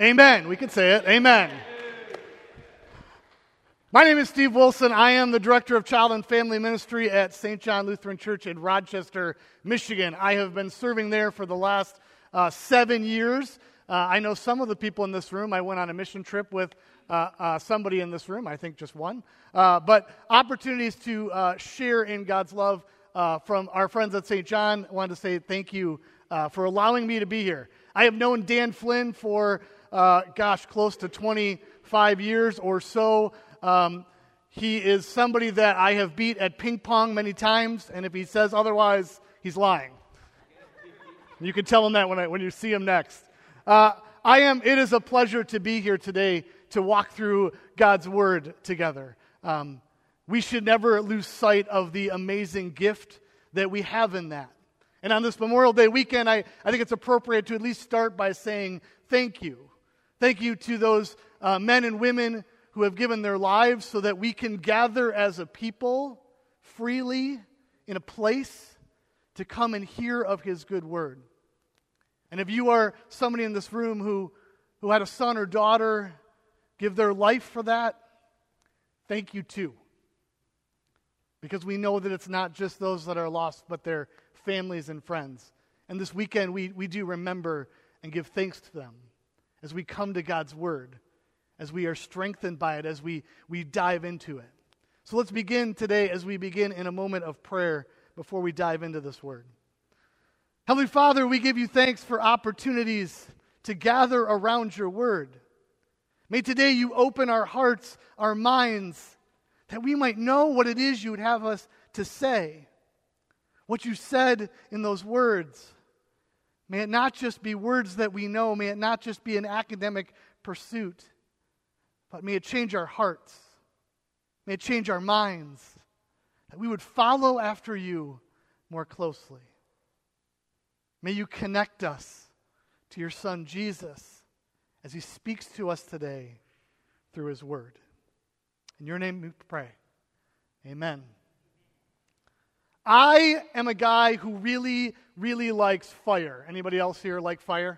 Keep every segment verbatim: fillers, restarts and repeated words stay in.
Amen. We can say it. Amen. My name is Steve Wilson. I am the Director of Child and Family Ministry at Saint John Lutheran Church in Rochester, Michigan. I have been serving there for the last uh, seven years. Uh, I know some of the people in this room. I went on a mission trip with uh, uh, somebody in this room, I think just one. Uh, but opportunities to uh, share in God's love uh, from our friends at Saint John. I wanted to say thank you uh, for allowing me to be here. I have known Dan Flynn for Uh, gosh, close to twenty-five years or so. Um, he is somebody that I have beat at ping pong many times, and if he says otherwise, he's lying. You can tell him that when I, when you see him next. Uh, I am. It is a pleasure to be here today to walk through God's Word together. Um, we should never lose sight of the amazing gift that we have in that. And on this Memorial Day weekend, I, I think it's appropriate to at least start by saying thank you. Thank you to those uh, men and women who have given their lives so that we can gather as a people freely in a place to come and hear of His good word. And if you are somebody in this room who, who had a son or daughter give their life for that, thank you too. Because we know that it's not just those that are lost, but their families and friends. And this weekend we, we do remember and give thanks to them as we come to God's Word, as we are strengthened by it, as we, we dive into it. So let's begin today as we begin in a moment of prayer before we dive into this Word. Heavenly Father, we give you thanks for opportunities to gather around your Word. May today you open our hearts, our minds, that we might know what it is you would have us to say, what you said in those words. May it not just be words that we know. May it not just be an academic pursuit. But may it change our hearts. May it change our minds. That we would follow after you more closely. May you connect us to your Son Jesus as He speaks to us today through His Word. In your name we pray. Amen. I am a guy who really, really likes fire. Anybody else here like fire?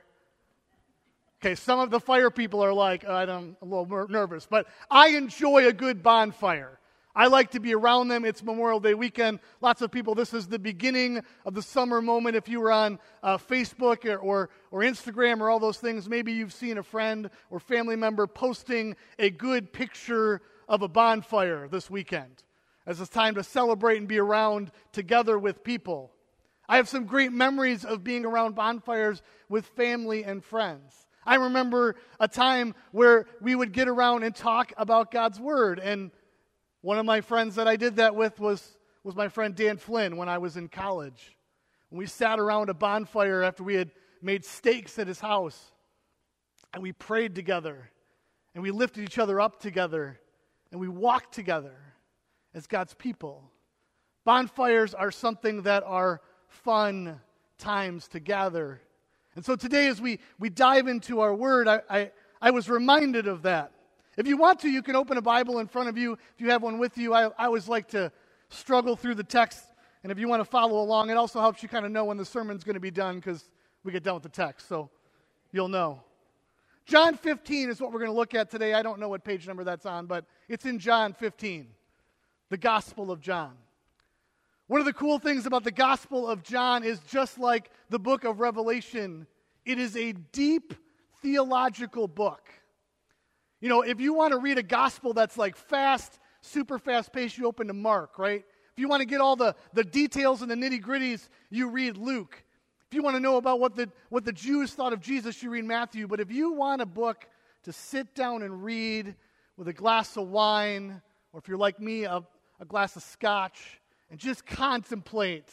Okay, some of the fire people are like, I don't, I'm a little nervous, but I enjoy a good bonfire. I like to be around them. It's Memorial Day weekend. Lots of people, this is the beginning of the summer moment. If you were on uh, Facebook or, or, or Instagram or all those things, maybe you've seen a friend or family member posting a good picture of a bonfire this weekend, as it's time to celebrate and be around together with people. I have some great memories of being around bonfires with family and friends. I remember a time where we would get around and talk about God's Word, and one of my friends that I did that with was, was my friend Dan Flynn when I was in college. And we sat around a bonfire after we had made steaks at his house, and we prayed together, and we lifted each other up together, and we walked together as God's people. Bonfires are something that are fun times to gather. And so today as we, we dive into our Word, I, I, I was reminded of that. If you want to, you can open a Bible in front of you. If you have one with you, I, I always like to struggle through the text. And if you want to follow along, it also helps you kind of know when the sermon's going to be done because we get done with the text, so you'll know. John fifteen is what we're going to look at today. I don't know what page number that's on, but it's in John fifteen. The Gospel of John. One of the cool things about the Gospel of John is just like the book of Revelation, it is a deep theological book. You know, if you want to read a gospel that's like fast, super fast paced, you open to Mark, right? If you want to get all the, the details and the nitty-gritties, you read Luke. If you want to know about what the, what the Jews thought of Jesus, you read Matthew. But if you want a book to sit down and read with a glass of wine, or if you're like me, a a glass of scotch, and just contemplate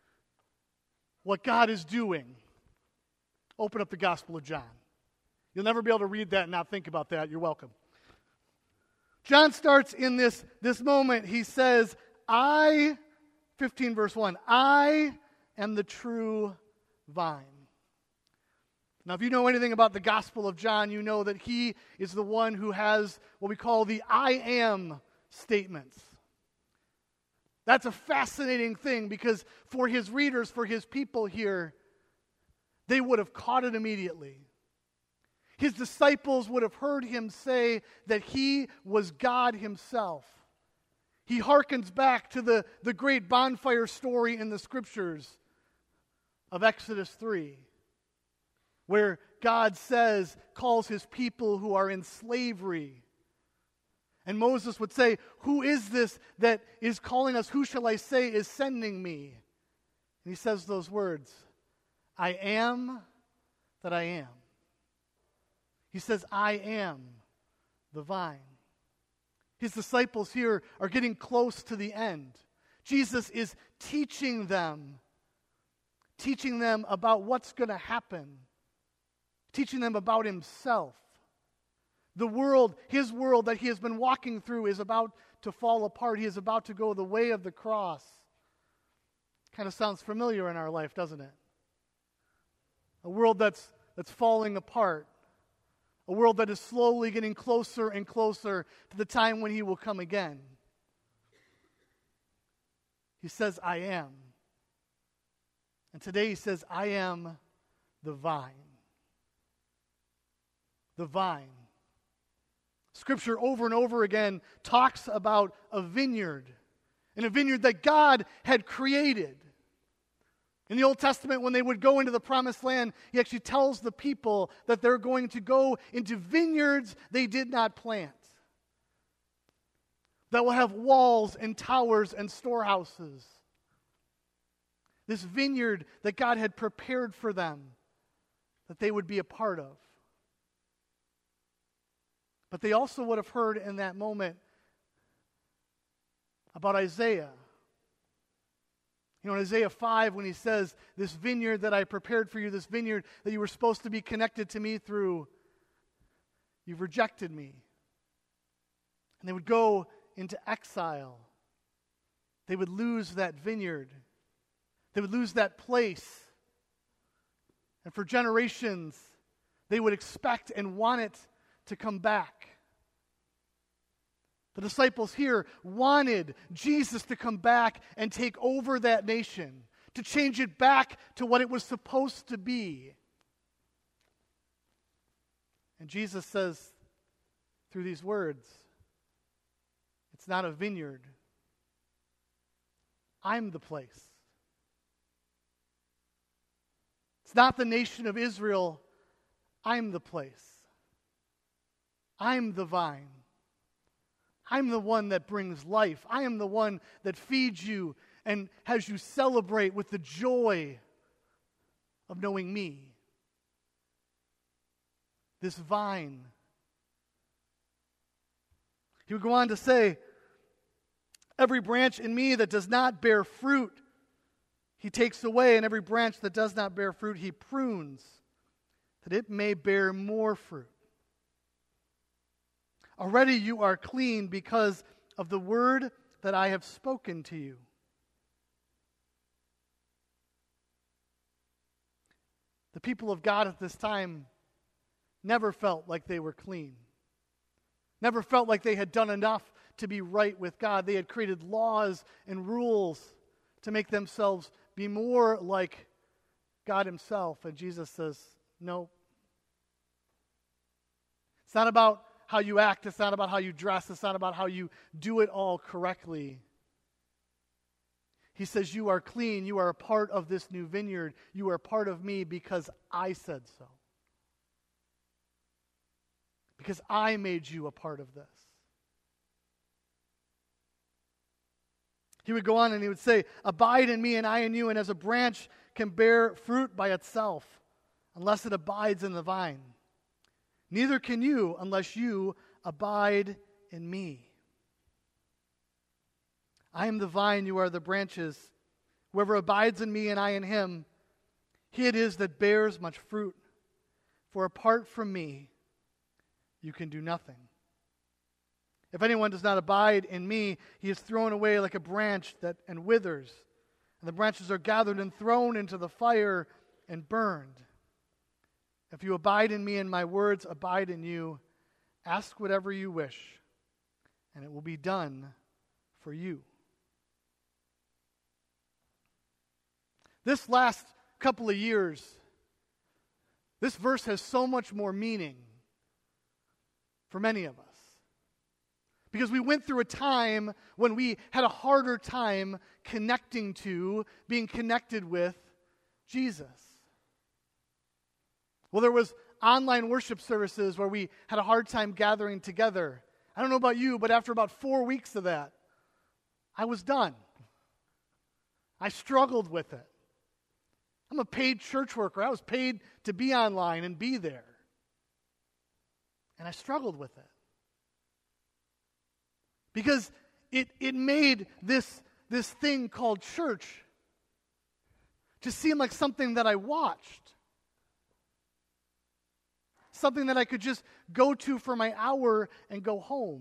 what God is doing, open up the Gospel of John. You'll never be able to read that and not think about that. You're welcome. John starts in this, this moment. He says, I, fifteen verse one, I am the true vine. Now, if you know anything about the Gospel of John, you know that he is the one who has what we call the I am statements. That's a fascinating thing because for his readers, for his people here, they would have caught it immediately. His disciples would have heard him say that he was God himself. He hearkens back to the, the great bonfire story in the scriptures of Exodus three, where God says, calls his people who are in slavery. And Moses would say, who is this that is calling us? Who shall I say is sending me? And he says those words, I am that I am. He says, I am the vine. His disciples here are getting close to the end. Jesus is teaching them, teaching them about what's going to happen, teaching them about himself. The world, his world that he has been walking through is about to fall apart. He is about to go the way of the cross. Kind of sounds familiar in our life, doesn't it? A world that's that's falling apart. A world that is slowly getting closer and closer to the time when he will come again. He says, I am. And today he says, I am the vine. The vine. Scripture over and over again talks about a vineyard, and a vineyard that God had created. In the Old Testament, when they would go into the Promised Land, he actually tells the people that they're going to go into vineyards they did not plant, that will have walls and towers and storehouses. This vineyard that God had prepared for them, that they would be a part of. But they also would have heard in that moment about Isaiah. You know, in Isaiah five, when he says, this vineyard that I prepared for you, this vineyard that you were supposed to be connected to me through, you've rejected me. And they would go into exile. They would lose that vineyard. They would lose that place. And for generations, they would expect and want it to come back. The disciples here wanted Jesus to come back and take over that nation, to change it back to what it was supposed to be. And Jesus says through these words, it's not a vineyard. I'm the place. It's not the nation of Israel. I'm the place. I'm the vine. I'm the one that brings life. I am the one that feeds you and has you celebrate with the joy of knowing me. This vine. He would go on to say, every branch in me that does not bear fruit, he takes away, and every branch that does not bear fruit, he prunes, that it may bear more fruit. Already you are clean because of the word that I have spoken to you. The people of God at this time never felt like they were clean. Never felt like they had done enough to be right with God. They had created laws and rules to make themselves be more like God himself. And Jesus says, no. It's not about how you act. It's not about how you dress. It's not about how you do it all correctly. He says, you are clean. You are a part of this new vineyard. You are part of me because I said so. Because I made you a part of this. He would go on and he would say, abide in me and I in you, and as a branch can bear fruit by itself, unless it abides in the vine, neither can you unless you abide in me. I am the vine, you are the branches. Whoever abides in me and I in him, he it is that bears much fruit. For apart from me, you can do nothing. If anyone does not abide in me, he is thrown away like a branch that and withers, and the branches are gathered and thrown into the fire and burned. If you abide in me and my words abide in you, ask whatever you wish, and it will be done for you. This last couple of years, this verse has so much more meaning for many of us. Because we went through a time when we had a harder time connecting to, being connected with Jesus. Well, there was online worship services where we had a hard time gathering together. I don't know about you, but after about four weeks of that, I was done. I struggled with it. I'm a paid church worker. I was paid to be online and be there. And I struggled with it. Because it, it made this, this thing called church just seem like something that I watched. Something that I could just go to for my hour and go home.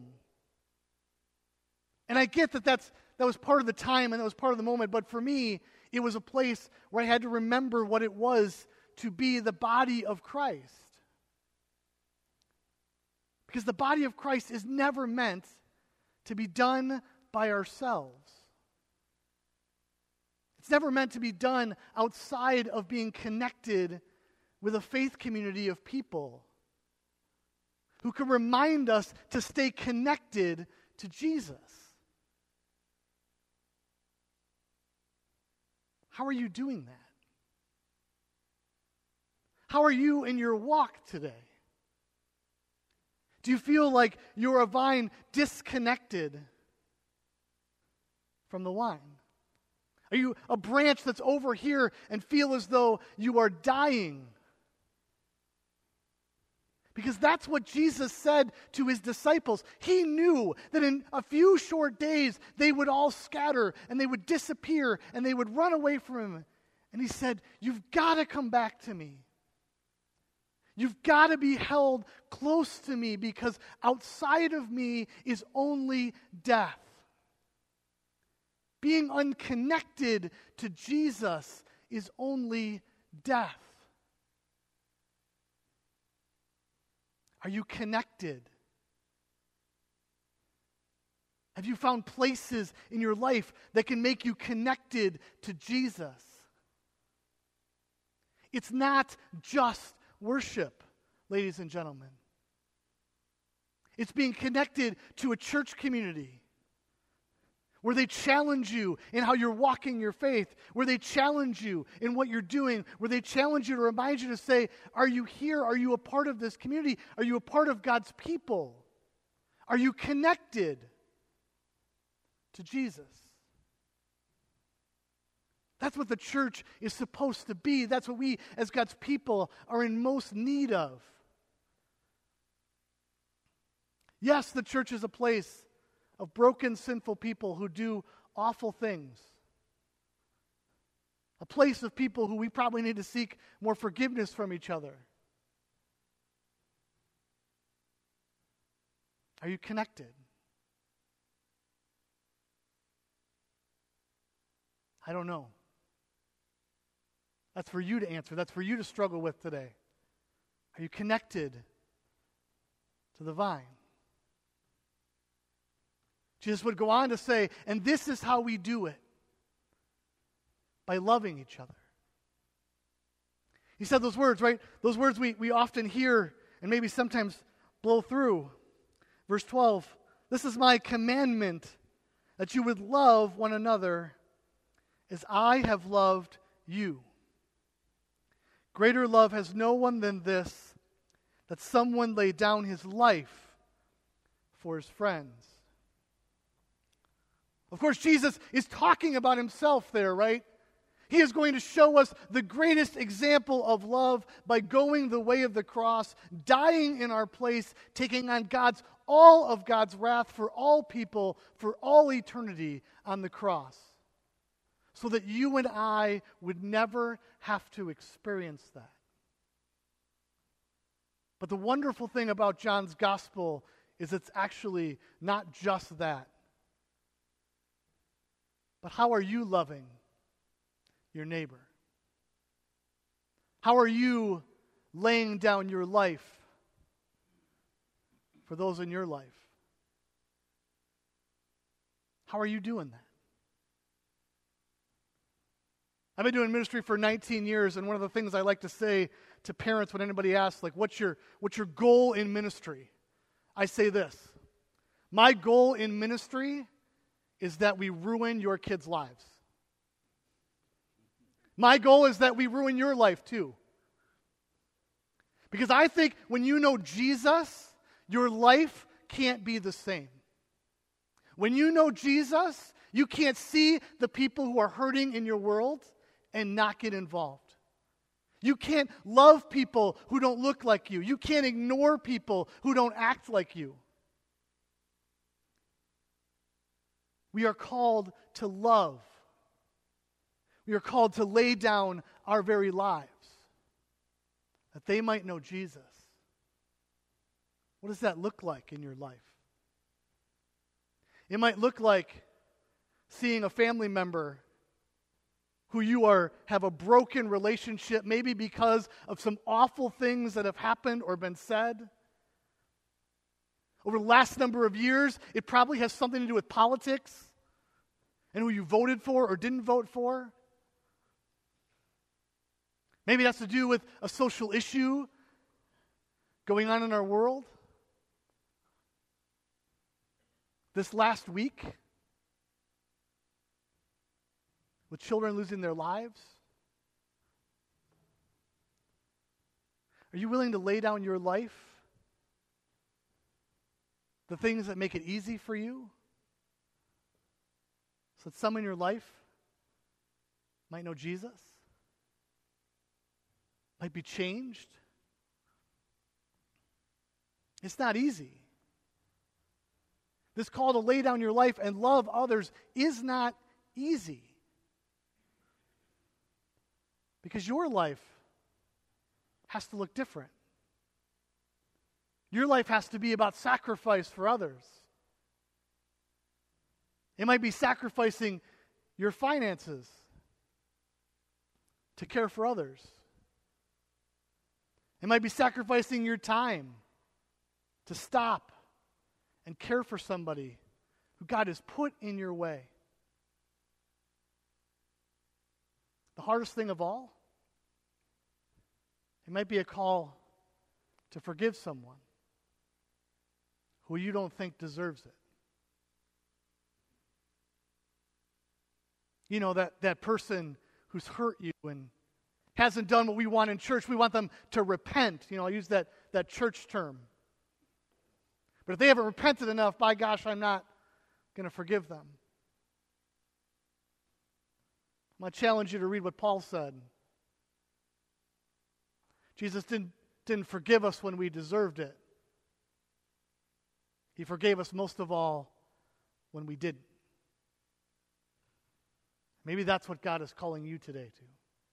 And I get that that's, that was part of the time and that was part of the moment, but for me, it was a place where I had to remember what it was to be the body of Christ. Because the body of Christ is never meant to be done by ourselves. It's never meant to be done outside of being connected with a faith community of people who can remind us to stay connected to Jesus. How are you doing that? How are you in your walk today? Do you feel like you're a vine disconnected from the vine? Are you a branch that's over here and feel as though you are dying? Because that's what Jesus said to his disciples. He knew that in a few short days they would all scatter and they would disappear and they would run away from him. And he said, you've got to come back to me. You've got to be held close to me because outside of me is only death. Being unconnected to Jesus is only death. Are you connected? Have you found places in your life that can make you connected to Jesus? It's not just worship, ladies and gentlemen. It's being connected to a church community where they challenge you in how you're walking your faith, where they challenge you in what you're doing, where they challenge you to remind you to say, are you here? Are you a part of this community? Are you a part of God's people? Are you connected to Jesus? That's what the church is supposed to be. That's what we as God's people are in most need of. Yes, the church is a place of broken, sinful people who do awful things. A place of people who we probably need to seek more forgiveness from each other. Are you connected? I don't know. That's for you to answer. That's for you to struggle with today. Are you connected to the vine? Jesus would go on to say, and this is how we do it, by loving each other. He said those words, right? Those words we, we often hear and maybe sometimes blow through. Verse twelve, this is my commandment, that you would love one another as I have loved you. Greater love has no one than this, that someone lay down his life for his friends. Of course, Jesus is talking about himself there, right? He is going to show us the greatest example of love by going the way of the cross, dying in our place, taking on God's all of God's wrath for all people for all eternity on the cross, so that you and I would never have to experience that. But the wonderful thing about John's gospel is it's actually not just that. But how are you loving your neighbor? How are you laying down your life for those in your life? How are you doing that? I've been doing ministry for nineteen years, and one of the things I like to say to parents when anybody asks, like, what's your, what's your goal in ministry? I say this. My goal in ministry is that we ruin your kids' lives. My goal is that we ruin your life too. Because I think when you know Jesus, your life can't be the same. When you know Jesus, you can't see the people who are hurting in your world and not get involved. You can't love people who don't look like you. You can't ignore people who don't act like you. We are called to love. We are called to lay down our very lives that they might know Jesus. What does that look like in your life? It might look like seeing a family member who you are have a broken relationship, maybe because of some awful things that have happened or been said. Over the last number of years, it probably has something to do with politics and who you voted for or didn't vote for. Maybe it has to do with a social issue going on in our world. This last week, with children losing their lives, are you willing to lay down your life, the things that make it easy for you, so that some in your life might know Jesus? Might be changed. It's not easy. This call to lay down your life and love others is not easy. Because your life has to look different. Your life has to be about sacrifice for others. It might be sacrificing your finances to care for others. It might be sacrificing your time to stop and care for somebody who God has put in your way. The hardest thing of all, it might be a call to forgive someone who you don't think deserves it. You know, that, that person who's hurt you and hasn't done what we want in church. We want them to repent. You know, I use that, that church term. But if they haven't repented enough, by gosh, I'm not going to forgive them. I'm going to challenge you to read what Paul said. Jesus didn't, didn't forgive us when we deserved it. He forgave us most of all when we didn't. Maybe that's what God is calling you today to.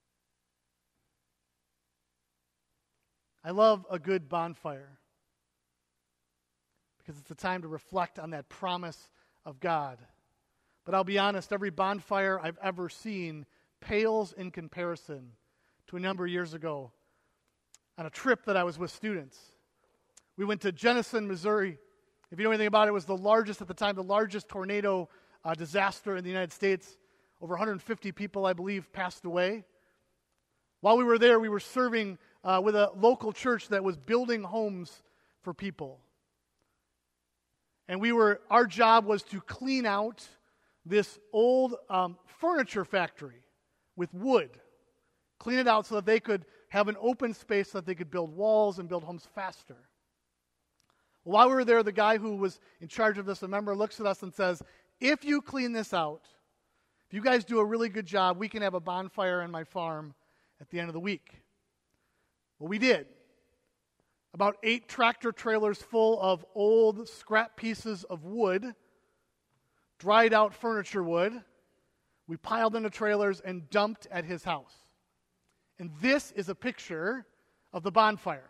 I love a good bonfire because it's a time to reflect on that promise of God. But I'll be honest, every bonfire I've ever seen pales in comparison to a number of years ago on a trip that I was with students. We went to Jenison, Missouri. If you know anything about it, it was the largest at the time, the largest tornado uh, disaster in the United States. Over one hundred fifty people, I believe, passed away. While we were there, we were serving uh, with a local church that was building homes for people. And we were, our job was to clean out this old um, furniture factory with wood. Clean it out so that they could have an open space so that they could build walls and build homes faster. Well, while we were there, the guy who was in charge of this, a member, looks at us and says, if you clean this out, if you guys do a really good job, we can have a bonfire on my farm at the end of the week. Well, we did. About eight tractor trailers full of old scrap pieces of wood, dried out furniture wood, we piled into trailers and dumped at his house. And this is a picture of the bonfire.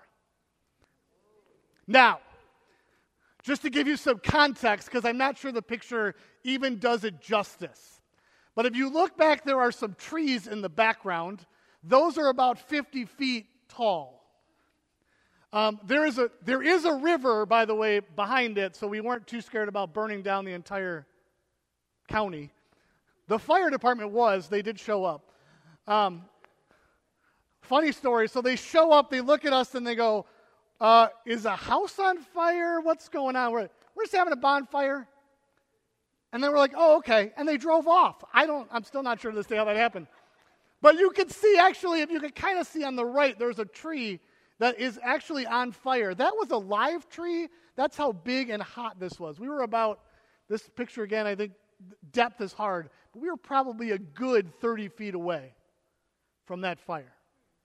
Now, just to give you some context, because I'm not sure the picture even does it justice. But if you look back, there are some trees in the background. Those are about fifty feet tall. Um, there is a there is a river, by the way, behind it, so we weren't too scared about burning down the entire county. The fire department was, they did show up. Um, funny story, so they show up, they look at us, and they go, uh, is a house on fire? What's going on? We're, we're just having a bonfire. And then we're like, oh, okay. And they drove off. I don't, I'm still not sure to this day how that happened. But you could see, actually, if you could kind of see on the right, there's a tree that is actually on fire. That was a live tree. That's how big and hot this was. We were about, this picture again, I think depth is hard, but we were probably a good thirty feet away from that fire.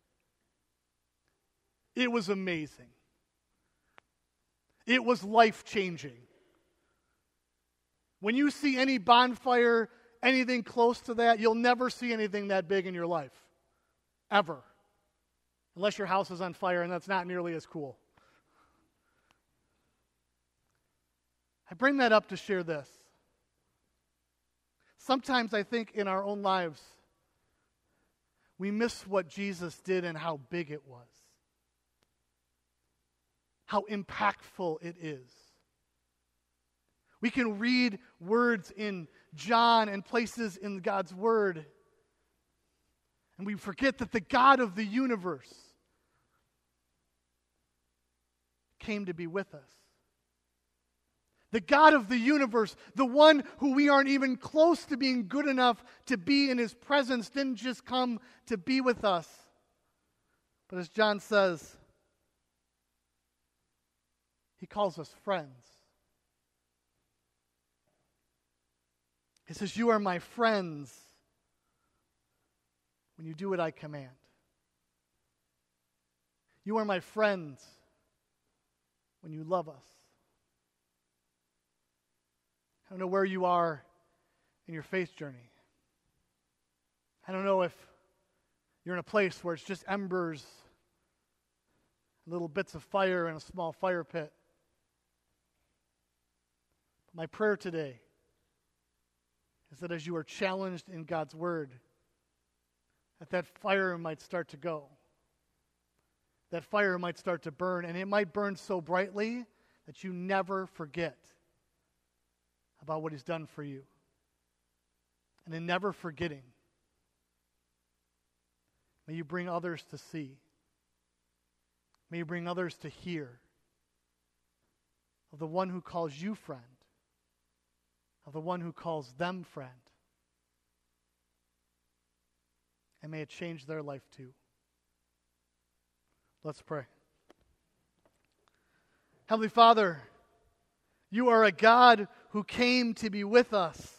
It was amazing. It was life-changing. When you see any bonfire, anything close to that, you'll never see anything that big in your life. Ever. Unless your house is on fire, and that's not nearly as cool. I bring that up to share this. Sometimes I think in our own lives, we miss what Jesus did and how big it was. How impactful it is. We can read words in John and places in God's Word, and we forget that the God of the universe came to be with us. The God of the universe, the one who we aren't even close to being good enough to be in His presence, didn't just come to be with us. But as John says, He calls us friends. He says, you are my friends when you do what I command. You are my friends when you love us. I don't know where you are in your faith journey. I don't know if you're in a place where it's just embers, little bits of fire in a small fire pit. My prayer today is that as you are challenged in God's Word, that that fire might start to go. That fire might start to burn, and it might burn so brightly that you never forget about what He's done for you. And in never forgetting, may you bring others to see. May you bring others to hear of the one who calls you friend, of the one who calls them friend. And may it change their life too. Let's pray. Heavenly Father, you are a God who came to be with us.